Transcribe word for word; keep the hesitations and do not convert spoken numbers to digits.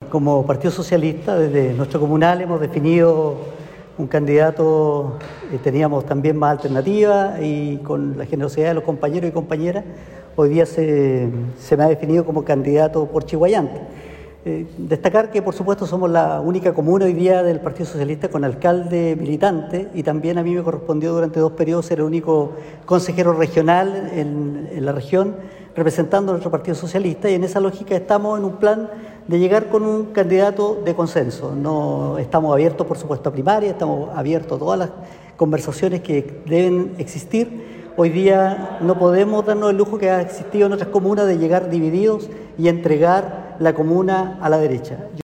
como Partido Socialista, desde nuestro comunal hemos definido un candidato, eh, teníamos también más alternativas y con la generosidad de los compañeros y compañeras, hoy día se, se me ha definido como candidato por Chiguayante. Eh, destacar que por supuesto somos la única comuna hoy día del Partido Socialista con alcalde militante y también a mí me correspondió durante dos periodos ser el único consejero regional en, en la región representando a nuestro Partido Socialista, y en esa lógica estamos en un plan de llegar con un candidato de consenso. No estamos abiertos por supuesto a primaria, estamos abiertos a todas las conversaciones que deben existir. Hoy día no podemos darnos el lujo que ha existido en otras comunas de llegar divididos y entregar la comuna a la derecha.